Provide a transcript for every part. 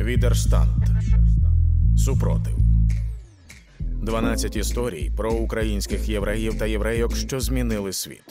Відерштант. Супротив. 12 історій про українських євреїв та єврейок, що змінили світ.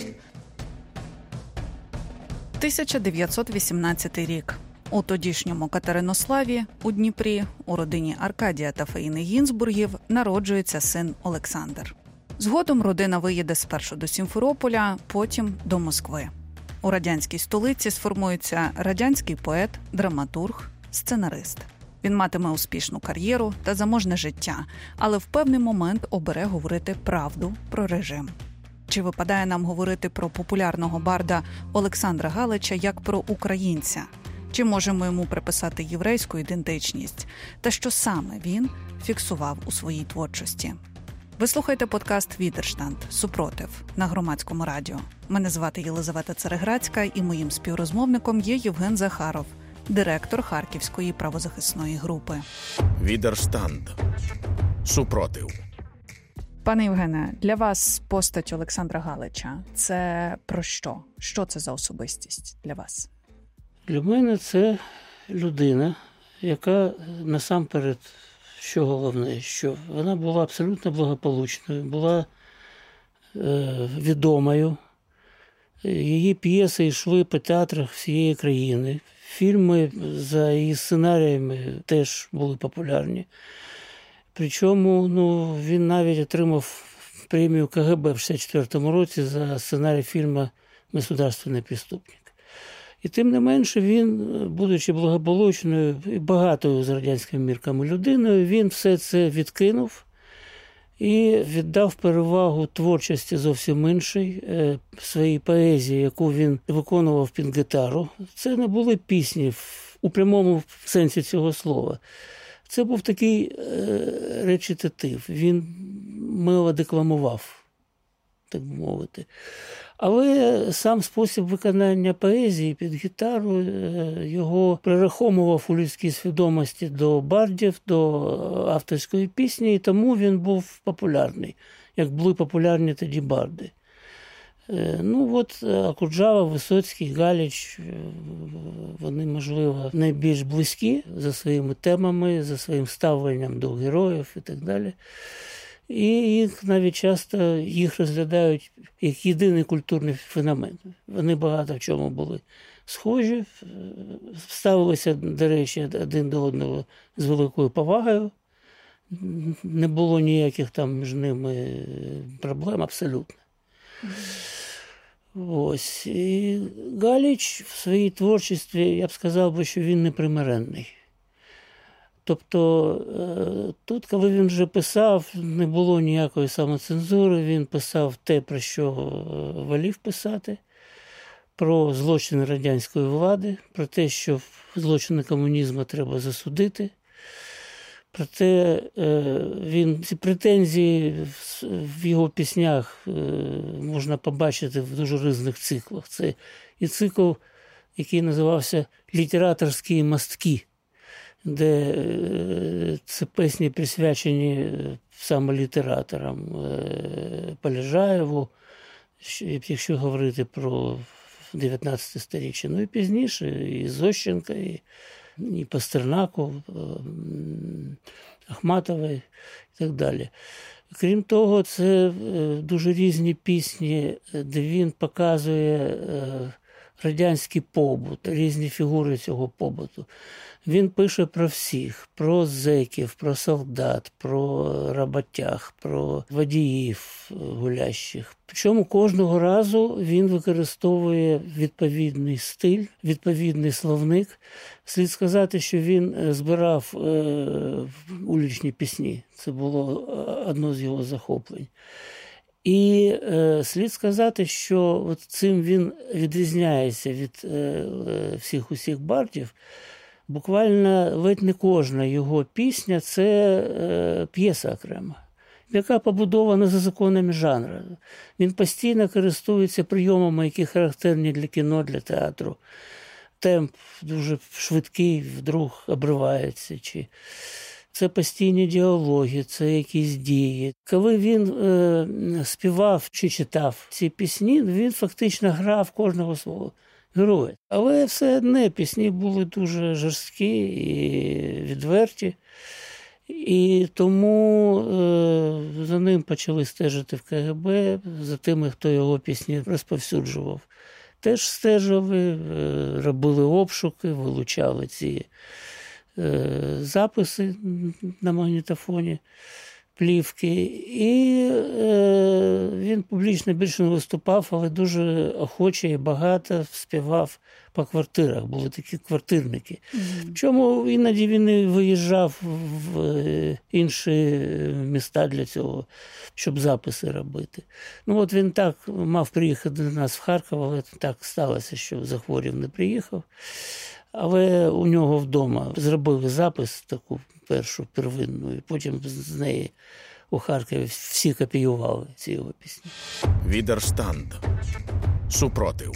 1918 рік. У тодішньому Катеринославі, у Дніпрі, у родині Аркадія та Фаїни Гінзбургів народжується син Олександр. Згодом родина виїде спершу до Сімферополя, потім до Москви. У радянській столиці сформується радянський поет, драматург, сценарист. Він матиме успішну кар'єру та заможне життя, але в певний момент обере говорити правду про режим. Чи випадає нам говорити про популярного барда Олександра Галича як про українця? Чи можемо йому приписати єврейську ідентичність? Та що саме він фіксував у своїй творчості? Ви слухаєте подкаст «Відерштант. Супротив» на Громадському радіо. Мене звати Єлизавета Цереграцька і моїм співрозмовником є Євген Захаров, директор Харківської правозахисної групи. Відерштант. Супротив. Пане Євгене, для вас постать Олександра Галича – це про що? Що це за особистість для вас? Для мене це людина, яка насамперед, що головне, що вона була абсолютно благополучною, була відомою. Її п'єси йшли по театрах всієї країни. Фільми за її сценаріями теж були популярні. Причому він навіть отримав премію КГБ в 1964 році за сценарій фільму «Государственний преступник». І тим не менше він, будучи благополучною і багатою з радянськими мірками людиною, він все це відкинув і віддав перевагу творчості зовсім іншій, своїй поезії, яку він виконував під гітару. Це не були пісні у прямому сенсі цього слова. Це був такий речитатив, він мило декламував, так би мовити. Але сам спосіб виконання поезії під гітару його прираховував у людській свідомості до бардів, до авторської пісні, і тому він був популярний, як були популярні тоді барди. Окуджава, Висоцький, Галич, вони, можливо, найбільш близькі за своїми темами, за своїм ставленням до героїв і так далі. І їх навіть часто розглядають як єдиний культурний феномен. Вони багато в чому були схожі, ставилися, до речі, один до одного з великою повагою. Не було ніяких там між ними проблем абсолютно. Ось. І Галич в своїй творчості, я б сказав, що він непримиренний. Тобто тут, коли він вже писав, не було ніякої самоцензури, він писав те, про що волів писати, про злочини радянської влади, про те, що злочини комунізму треба засудити. Проте ці претензії в його піснях можна побачити в дуже різних циклах. Це і цикл, який називався «Літераторські мостки», де це пісні присвячені саме літераторам Полежаєву, якщо говорити про 19 сторіччя. І пізніше і Зощенка, і Пастернаку, Ахматової і так далі. Крім того, це дуже різні пісні, де він показує радянський побут, різні фігури цього побуту. Він пише про всіх, про зеків, про солдат, про роботяг, про водіїв гулящих. Причому кожного разу він використовує відповідний стиль, відповідний словник. Слід сказати, що він збирав улічні пісні. Це було одно з його захоплень. І слід сказати, що от цим він відрізняється від всіх бардів. Буквально ледь не кожна його пісня – це п'єса окрема, яка побудована за законами жанру. Він постійно користується прийомами, які характерні для кіно, для театру. Темп дуже швидкий, вдруг обривається. Це постійні діалоги, це якісь дії. Коли він співав чи читав ці пісні, він фактично грав кожного свого герой. Але все одне пісні були дуже жорсткі і відверті. І тому за ним почали стежити в КГБ, за тими, хто його пісні розповсюджував. Теж стежили, робили обшуки, вилучали ці записи на магнітофоні, плівки. І він публічно більше не виступав, але дуже охоче і багато співав по квартирах. Були такі квартирники. Чому іноді він і виїжджав в інші міста для цього, щоб записи робити. Ну от він так мав приїхати до нас в Харків, але так сталося, що захворів, не приїхав. Але у нього вдома зробили запис, таку першу первинну, і потім з неї у Харкові всі копіювали ці його пісні. Відерштанд. Супротив.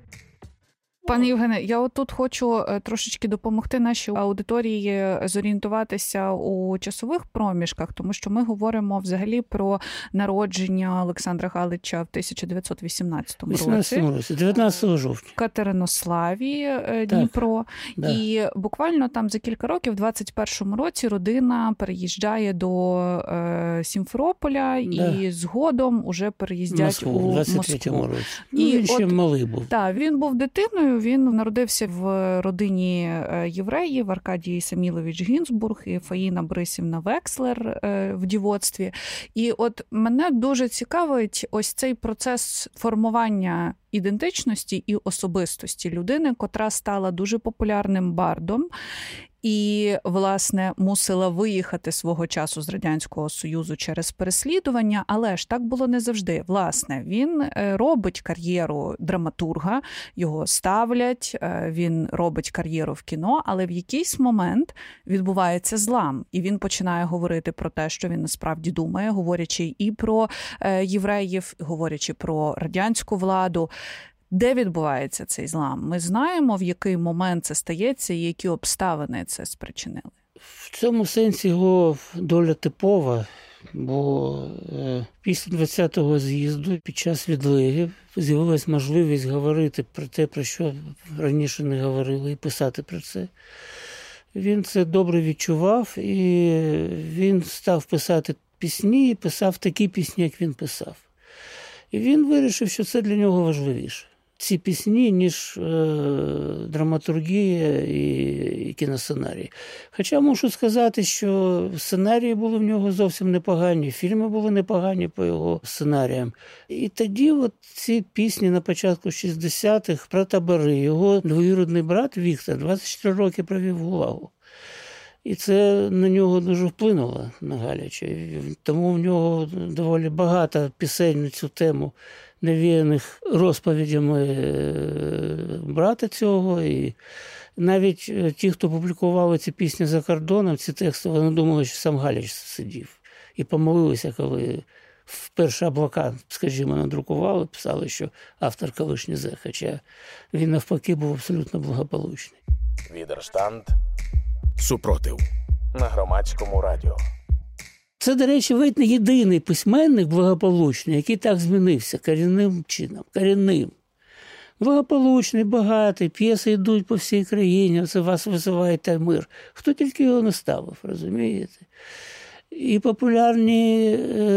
Пане Євгене, я отут хочу трошечки допомогти нашій аудиторії зорієнтуватися у часових проміжках, тому що ми говоримо взагалі про народження Олександра Галича в 1918 році. 19 жовтня. В Катеринославі, Дніпро. Да. І буквально там за кілька років, в 21-му році, родина переїжджає до Сімферополя і згодом уже переїздять у Москву. В 23-му році. І він ще малий був. Так, він був дитиною. Він народився в родині євреїв, Аркадій Самілович Гінзбург і Фаїна Борисівна Векслер в дівоцтві. І от мене дуже цікавить ось цей процес формування ідентичності і особистості людини, котра стала дуже популярним бардом і, власне, мусила виїхати свого часу з Радянського Союзу через переслідування, але ж так було не завжди. Власне, він робить кар'єру драматурга, його ставлять, він робить кар'єру в кіно, але в якийсь момент відбувається злам, і він починає говорити про те, що він насправді думає, говорячи і про євреїв, говорячи про радянську владу. Де відбувається цей злам? Ми знаємо, в який момент це стається і які обставини це спричинили? В цьому сенсі його доля типова, бо після 20-го з'їзду, під час відлигів, з'явилась можливість говорити про те, про що раніше не говорили, і писати про це. Він це добре відчував, і він став писати пісні, і писав такі пісні, як він писав. І він вирішив, що це для нього важливіше. Ці пісні, ніж драматургія і кіносценарій. Хоча мушу сказати, що сценарії були в нього зовсім непогані, фільми були непогані по його сценаріям. І тоді от ці пісні на початку 60-х про табори, його двоюрідний брат Віктор 24 роки провів в ГУЛАГу. І це на нього дуже вплинуло, на Галича. Тому в нього доволі багато пісень на цю тему, навіяних розповідями брата цього. І навіть ті, хто публікували ці пісні за кордоном, ці тексти, вони думали, що сам Галич сидів. І помилилися, коли вперше облака, скажімо, надрукували, писали, що автор колишній зек, хоча він навпаки був абсолютно благополучний. Відерштанд. Супротив. На Громадському радіо. Це, до речі, ведь не єдиний письменник благополучний, який так змінився корінним чином. Корінним. Благополучний, багатий, п'єси йдуть по всій країні, це вас визиває та мир. Хто тільки його не ставив, розумієте? І популярні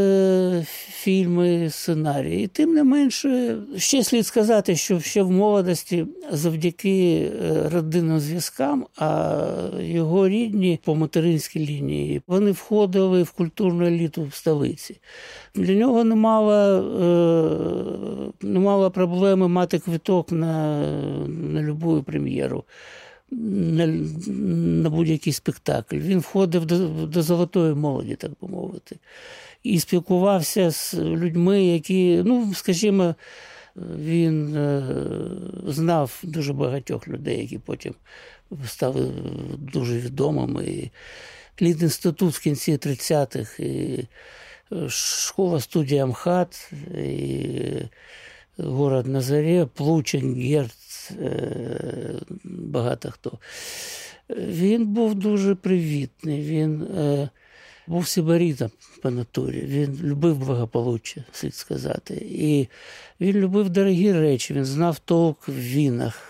фільми, сценарії. І тим не менше, ще слід сказати, що ще в молодості завдяки родинним зв'язкам, а його рідні по материнській лінії, вони входили в культурну еліту в столиці. Для нього не мало проблеми мати квиток на любу прем'єру. На будь-який спектакль. Він входив до золотої молоді, так би мовити. І спілкувався з людьми, які, скажімо, він знав дуже багатьох людей, які потім стали дуже відомими. І Літінститут в кінці 30-х, і школа-студія МХАТ, і город на Зарі, Плучин, Герц, багато хто. Він був дуже привітний, він був сибаритом по натурі. Він любив благополуччя, слід сказати. І він любив дорогі речі, він знав толк в вінах.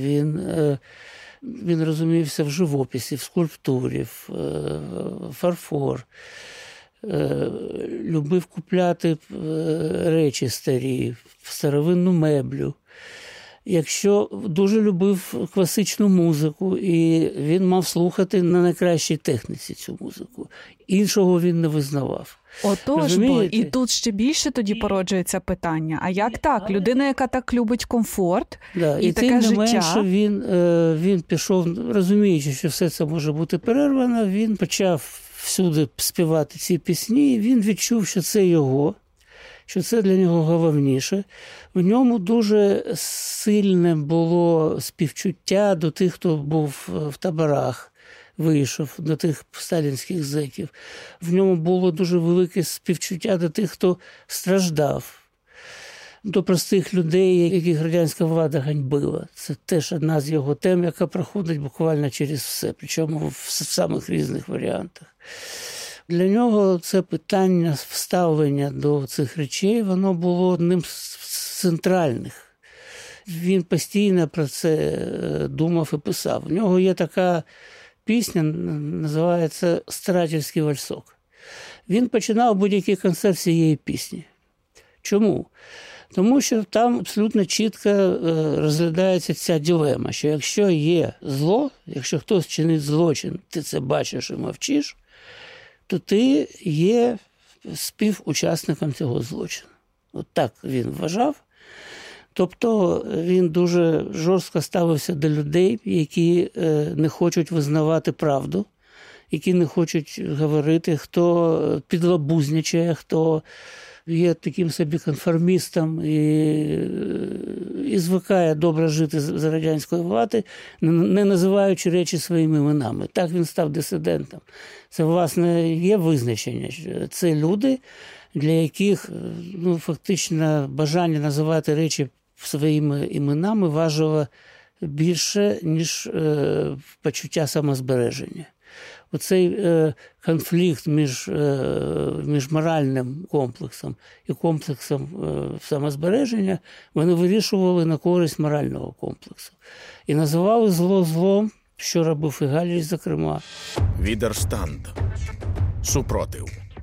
Він розумівся в живописі, в скульптурі, в фарфор. Любив купляти речі старі, старовинну меблю. Дуже любив класичну музику, і він мав слухати на найкращій техніці цю музику. Іншого він не визнавав. Отож, бо і тут ще більше тоді породжується питання. А як так? Людина, яка так любить комфорт і таке життя. І тим не менше він пішов, розуміючи, що все це може бути перервано, він почав всюди співати ці пісні, і він відчув, що це його, що це для нього головніше. В ньому дуже сильне було співчуття до тих, хто був в таборах, вийшов, до тих сталінських зеків. В ньому було дуже велике співчуття до тих, хто страждав, до простих людей, яких радянська влада ганьбила. Це теж одна з його тем, яка проходить буквально через все, причому в самих різних варіантах. Для нього це питання вставлення до цих речей, воно було одним з центральних. Він постійно про це думав і писав. У нього є така пісня, називається «Старательський вальсок». Він починав будь-який концерт цієї пісні. Чому? Тому що там абсолютно чітко розглядається ця дилема, що якщо є зло, якщо хтось чинить злочин, ти це бачиш і мовчиш, то ти є співучасником цього злочину. От так він вважав. Тобто він дуже жорстко ставився до людей, які не хочуть визнавати правду, які не хочуть говорити, хто підлабузничає, хто є таким собі конформістом і звикає добре жити за радянської влади, не називаючи речі своїми іменами. Так він став дисидентом. Це, власне, є визначення. Це люди, для яких фактично бажання називати речі своїми іменами важило більше, ніж почуття самозбереження. Оцей конфлікт між моральним комплексом і комплексом самозбереження вони вирішували на користь морального комплексу. І називали зло злом, що робив і Галіч, зокрема. Відерштанд. Супротив.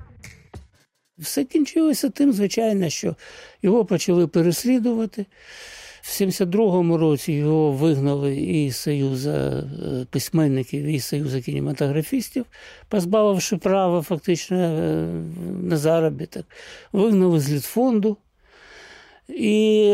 Все кінчилося тим, звичайно, що його почали переслідувати. В 72-му році його вигнали із Союзу письменників, і Союзу кінематографістів, позбавивши права фактично на заробіток. Вигнали з Літфонду. І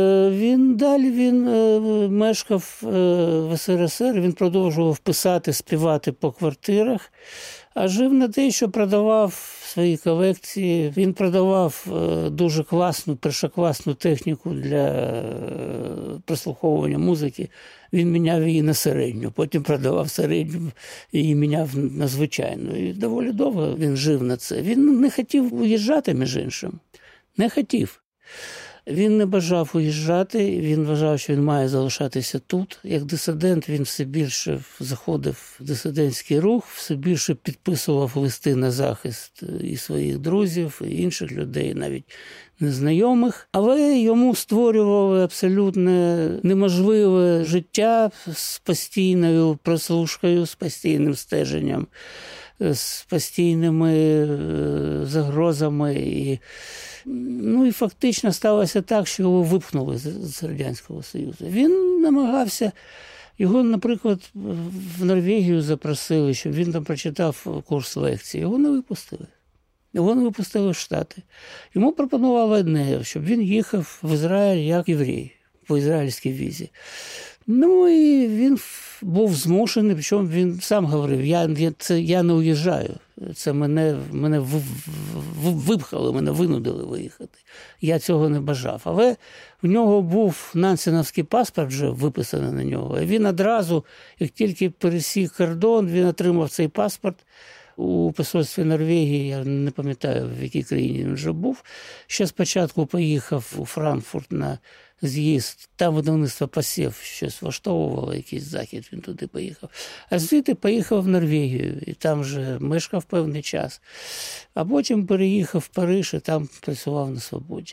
він мешкав в СРСР, він продовжував писати, співати по квартирах, а жив на те, що продавав свої колекції. Він продавав дуже класну, першокласну техніку для прослуховування музики. Він міняв її на середню, потім продавав середню і міняв на звичайну. І доволі довго він жив на це. Він не хотів уїжджати, між іншим. Не хотів. Він не бажав уїжджати, він вважав, що він має залишатися тут. Як дисидент він все більше заходив в дисидентський рух, все більше підписував листи на захист і своїх друзів, і інших людей, навіть незнайомих. Але йому створювали абсолютно неможливе життя з постійною прослушкою, з постійним стеженням, з постійними загрозами. І фактично сталося так, що його випхнули з Радянського Союзу. Він намагався, його, наприклад, в Норвегію запросили, щоб він там прочитав курс лекцій. Його не випустили. Його не випустили в Штати. Йому пропонували одне, щоб він їхав в Ізраїль як єврей, по ізраїльській візі. І він був змушений, причому він сам говорив, я не уїжджаю. Це мене випхали, мене винудили виїхати. Я цього не бажав. Але в нього був нансеновський паспорт вже виписаний на нього. І він одразу, як тільки пересік кордон, він отримав цей паспорт у посольстві Норвегії. Я не пам'ятаю, в якій країні він вже був. Ще спочатку поїхав у Франкфурт на з'їзд. Там видавництво «Посів» щось влаштовувало, якийсь захід, він туди поїхав. А звідти поїхав в Норвегію, і там вже мешкав певний час. А потім переїхав в Париж, і там працював на «Свободі».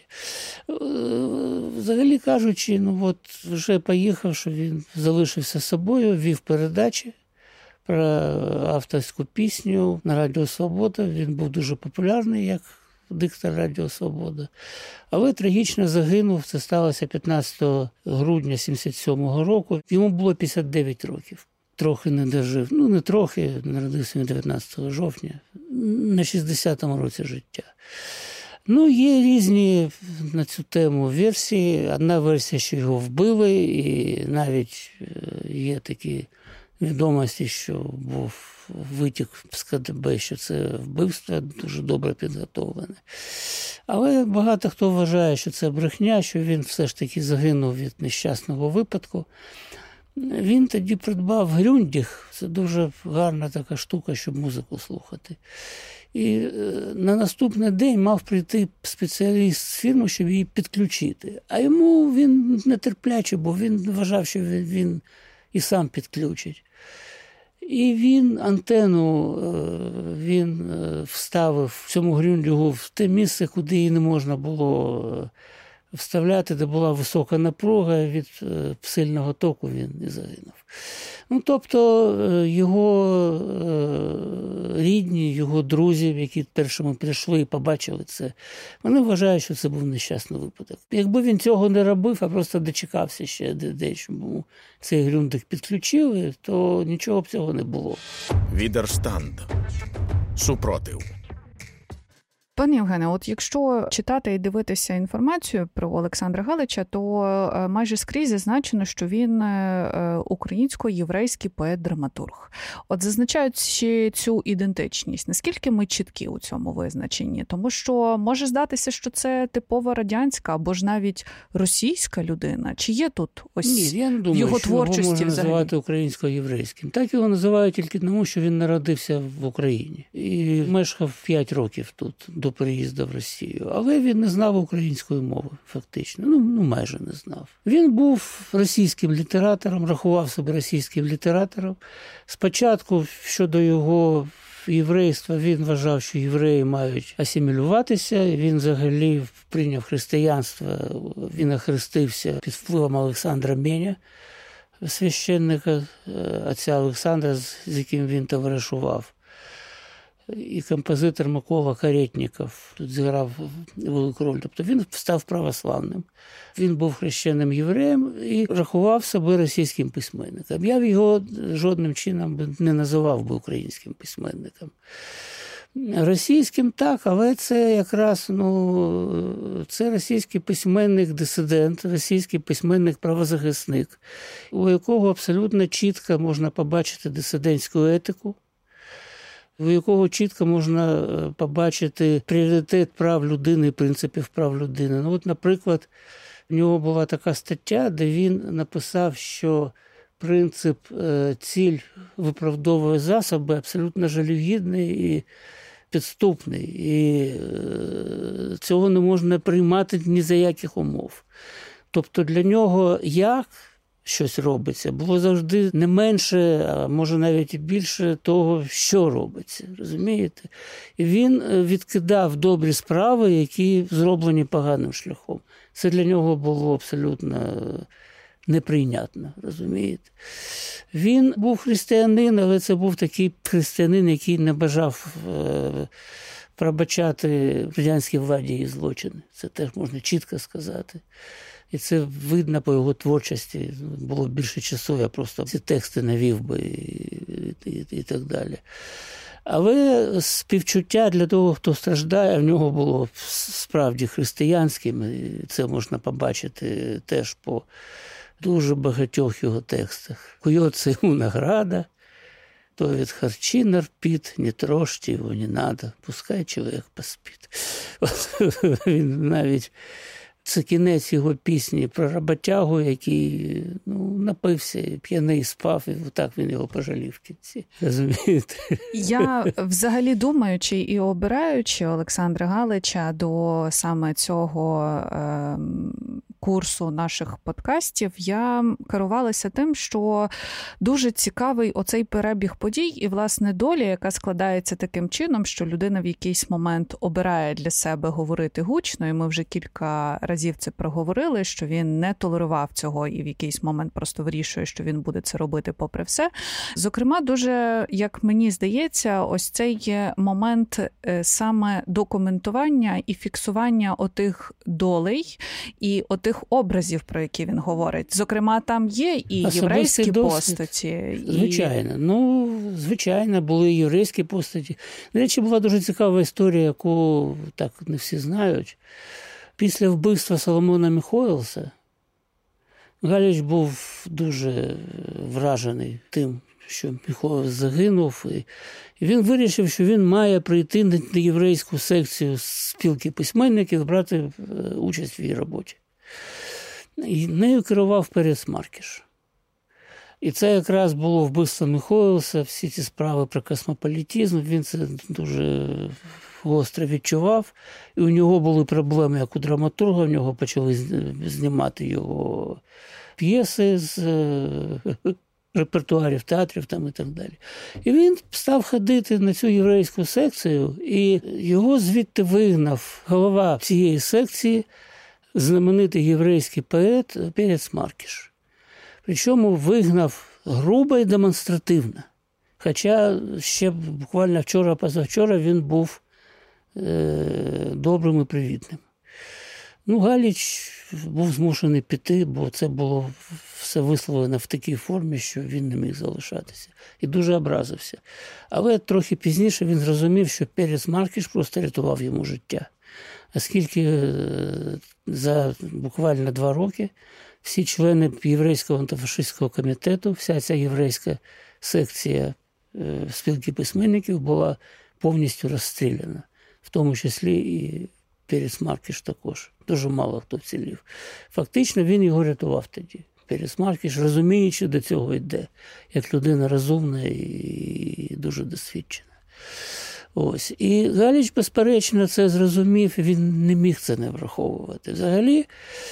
Взагалі кажучи, вже поїхавши, він залишився собою, вів передачі про авторську пісню на Радіо Свобода. Він був дуже популярний як диктор Радіо Свобода. Але трагічно загинув. Це сталося 15 грудня 1977 року. Йому було 59 років. Трохи не дожив. Не трохи, народився він 19 жовтня. На 60-му році життя. Є різні на цю тему версії. Одна версія, що його вбили, і навіть є такі відомості, що був витік з КДБ, що це вбивство дуже добре підготовлене. Але багато хто вважає, що це брехня, що він все ж таки загинув від нещасного випадку. Він тоді придбав Грюндіх, це дуже гарна така штука, щоб музику слухати. І на наступний день мав прийти спеціаліст з фірми, щоб її підключити. А йому він нетерплячий, бо він вважав, що він і сам підключить. І він антенну вставив в цьому Грюндігу в те місце, куди її не можна було вставляти, де була висока напруга, від сильного току він і загинув. Тобто його рідні, його друзі, які першими прийшли і побачили це, вони вважають, що це був нещасний випадок. Якби він цього не робив, а просто дочекався ще щоб йому цей Грюндик підключили, то нічого б цього не було. Відерштанд. Супротив. Пане Євгене, от якщо читати і дивитися інформацію про Олександра Галича, то майже скрізь зазначено, що він українсько-єврейський поет-драматург. От зазначаючи цю ідентичність, наскільки ми чіткі у цьому визначенні? Тому що може здатися, що це типова радянська або ж навіть російська людина. Чи є тут я не думаю, його творчості його можна взагалі? називати українсько-єврейським. Так його називають тільки тому, що він народився в Україні і мешкав 5 років тут, до переїзду в Росію. Але він не знав української мови, фактично. Майже не знав. Він був російським літератором, рахував себе російським літератором. Спочатку, щодо його єврейства, він вважав, що євреї мають асимілюватися. Він взагалі прийняв християнство, він охрестився під впливом Олександра Меня, священника, отця Олександра, з яким він товаришував. І композитор Микола Каретніков тут зіграв велику роль. Тобто він став православним. Він був хрещеним євреєм і рахував себе російським письменником. Я його жодним чином не називав би українським письменником. Російським так, але це якраз це російський письменник-дисидент, російський письменник-правозахисник, у якого абсолютно чітко можна побачити дисидентську етику, у якого чітко можна побачити пріоритет прав людини і принципів прав людини. Наприклад, в нього була така стаття, де він написав, що принцип «ціль виправдовує засоби» абсолютно жалюгідний і підступний. І цього не можна приймати ні за яких умов. Тобто для нього як щось робиться, було завжди не менше, а може навіть і більше того, що робиться. Розумієте? І він відкидав добрі справи, які зроблені поганим шляхом. Це для нього було абсолютно неприйнятно. Розумієте? Він був християнин, але це був такий християнин, який не бажав пробачати радянській владі її злочини. Це теж можна чітко сказати. І це видно по його творчості. Було більше часу, я просто ці тексти навів би і так далі. Але співчуття для того, хто страждає, в нього було справді християнським. І це можна побачити теж по дуже багатьох його текстах. «Куется ему награда, то від харчі нарпит, не трожьте його, не надо, пускай чоловік поспить». Він навіть Це кінець його пісні про роботягу, який напився, п'яний спав, і так він його пожалів в кінці. Розумієте? Я взагалі думаючи і обираючи Олександра Галича до саме цього курсу наших подкастів, я керувалася тим, що дуже цікавий оцей перебіг подій і, власне, доля, яка складається таким чином, що людина в якийсь момент обирає для себе говорити гучно, і ми вже кілька разів це проговорили, що він не толерував цього і в якийсь момент просто вирішує, що він буде це робити попри все. Зокрема, дуже, як мені здається, ось цей момент саме документування і фіксування отих долей і отих образів, про які він говорить. Зокрема, там є і єврейські постаті. Звичайно. Звичайно, були і єврейські постаті. До речі, була дуже цікава історія, яку так не всі знають. Після вбивства Соломона Міхоелса Галич був дуже вражений тим, що Міхоелс загинув. І він вирішив, що він має прийти на єврейську секцію спілки письменників, брати участь в її роботі. І нею керував Перес Маркіш. І це якраз було вбивство Міхоелса, всі ці справи про космополітизм, він це дуже гостро відчував. І у нього були проблеми, як у драматурга, в нього почали знімати його п'єси з репертуарів театрів там і так далі. І він став ходити на цю єврейську секцію, і його звідти вигнав голова цієї секції, знаменитий єврейський поет Перес Маркіш. Причому вигнав грубо і демонстративно. Хоча ще буквально вчора-позавчора він був добрим і привітним. Галич був змушений піти, бо це було все висловлено в такій формі, що він не міг залишатися. І дуже образився. Але трохи пізніше він зрозумів, що Перес Маркіш просто рятував йому життя. Оскільки за буквально 2 роки всі члени єврейського антифашистського комітету, вся ця єврейська секція спілки письменників була повністю розстріляна. В тому числі і Перес Маркіш також. Дуже мало хто вцілів. Фактично він його рятував тоді. Перес Маркіш, розуміючи, до цього йде, як людина розумна і дуже досвідчена. Ось. І Галич, безперечно, це зрозумів, і він не міг це не враховувати. Взагалі,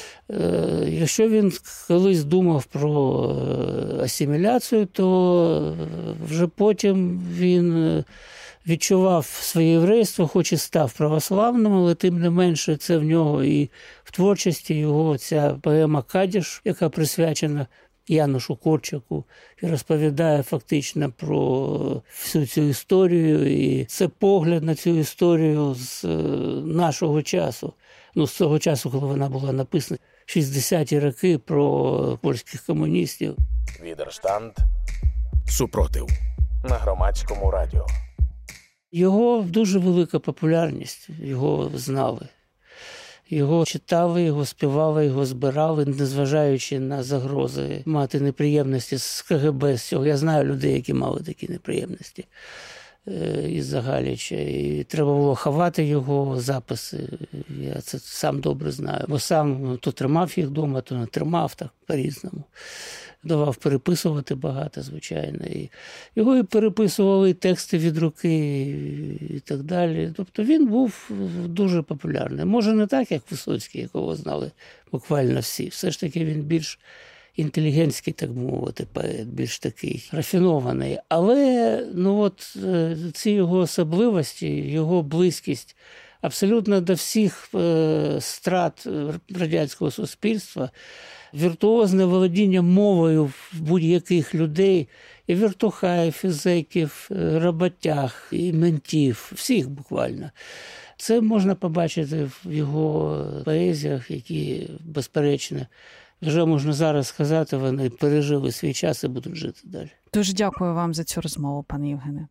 якщо він колись думав про асиміляцію, то вже потім він відчував своє єврейство, хоч і став православним, але тим не менше це в нього і в творчості його ця поема «Кадіш», яка присвячена Янушу Корчаку, і розповідає фактично про всю цю історію. І це погляд на цю історію з нашого часу. З того часу, коли вона була написана, 60-ті роки, про польських комуністів. Відерштанд. Супротив. На Громадському радіо. Його дуже велика популярність, його знали. Його читали, його співали, його збирали, незважаючи на загрози мати неприємності з КГБ, з цього. Я знаю людей, які мали такі неприємності із-за Галича. І треба було ховати його записи. Я це сам добре знаю. Бо сам то тримав їх вдома, то не тримав, так по-різному. Давав переписувати багато, звичайно. І його і переписували, і тексти від руки, і так далі. Тобто він був дуже популярний. Може, не так, як Висоцький, якого знали буквально всі. Все ж таки він більш інтелігентський, так мовити, поет, більш такий рафінований. Але ці його особливості, його близькість абсолютно до всіх страт радянського суспільства, віртуозне володіння мовою будь-яких людей, і віртухаїв, і зеків, роботяг, і ментів, всіх буквально. Це можна побачити в його поезіях, які, безперечно, вже можна зараз сказати, вони пережили свій час і будуть жити далі. Дуже дякую вам за цю розмову, пане Євгене.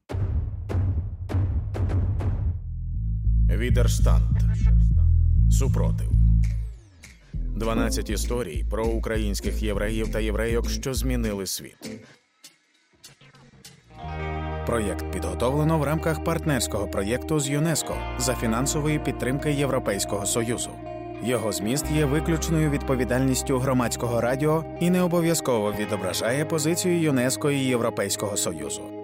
Відерштанд. Супротив. 12 історій про українських євреїв та єврейок, що змінили світ. Проєкт підготовлено в рамках партнерського проєкту з ЮНЕСКО за фінансової підтримки Європейського Союзу. Його зміст є виключною відповідальністю Громадського радіо і не обов'язково відображає позицію ЮНЕСКО і Європейського Союзу.